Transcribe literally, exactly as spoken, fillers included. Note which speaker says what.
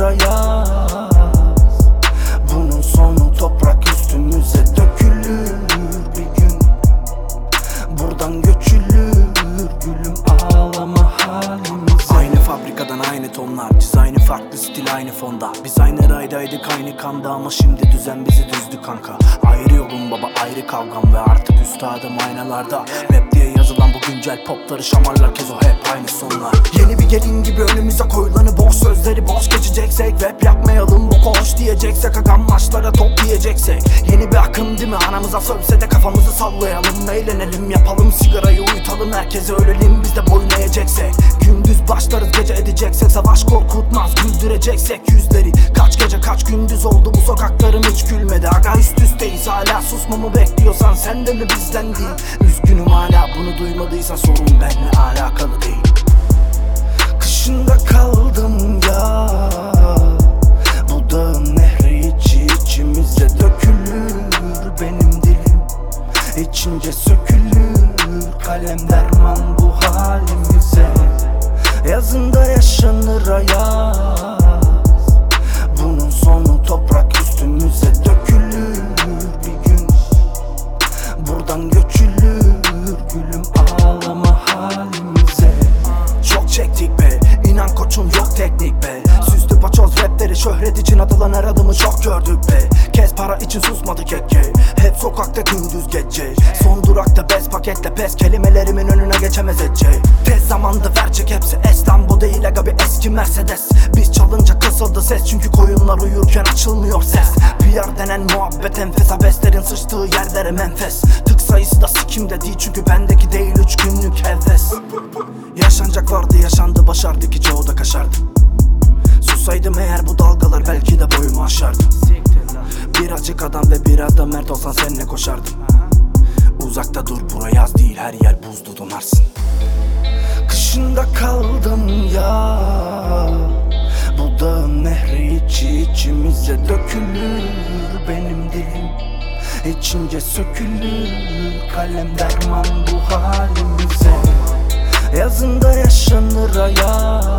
Speaker 1: ayaz. Bunun sonu toprak üstümüze dökülür bir gün. Buradan göçülür gülüm, ağlama halimize.
Speaker 2: Aynı fabrikadan aynı tonlar, dizaynı farklı, stil aynı fonda. Biz aynı raydaydık aynı kanda ama şimdi düzen bizi düzdü kanka. Ayrı yolum baba, ayrı kavgam ve artık üstadım aynalarda. Rap diye yazılan bu güncel popları şamarlar, kez o hep aynı sonlar.
Speaker 1: Yeni bir gelin gibi önümüze koyulanı, boş sözleri boş geçeceksek, rap yapmayalım bu koş diyeceksek, agam maçlara top diyeceksek. Yeni bir akım değil mi, anamıza sövse de kafamızı sallayalım, eğlenelim, yapalım sigarayı, uyutalım, herkese ölelim biz de boyun eğeceksek. Gündüz başlarız gece edeceksek, savaş korkutmaz güldüreceksek yüzleri. Kaç gece kaç gündüz oldu bu sokaklarım hiç gülmedi. Aga üst üsteyiz, hala susmamı bekliyorsan sen de mi bizden değil? Üzgünüm hala bunu duymadıysan, sorun benimle alakalı değil. Kışında kaldım ya, bu dağın nehri içi içimize dökülür. Benim dilim içince sökülür, kalem derman bu halimize. Yazında yaşanır ayaz, bunun sonu toprak üstümüze dökülür bir gün. Buradan göçülür gülüm, ağlama halimize. Çok çektik be, inan koçum yok teknik be. Süslü paçoz rapleri şöhret için atılan her adımı çok gördük be. Kez para için susmadı kekke, hep sokakta gündüz gece. Son durakta bez paketle pes, kelimelerimin önüne geçemez etçe. Tez zamanda verecek hepsi, Eslambo değil aga bir eski Mercedes. Biz çalınca kısıldı ses, çünkü koyunlar uyurken açılmıyor ses. P R denen muhabbet enfes, abeslerin sıçtığı yerlere menfes. Tık sayısı da sikimde değil, çünkü bendeki değil üç günlük heves. Yaşanacak vardı yaşandı, başardı ki çoğu da kaşardı. Susaydım eğer bu dalgalar belki de boyumu aşardı. Birazcık adam ve biraz da mert olsan seninle koşardım. Uzakta dur, bura yaz değil, her yer buzdu, donarsın. Kışında kaldım ya, bu dağın nehri içi içimize dökülür. Benim dilim içince sökülür, kalem derman bu halimize. Yazında yaşanır ayaz,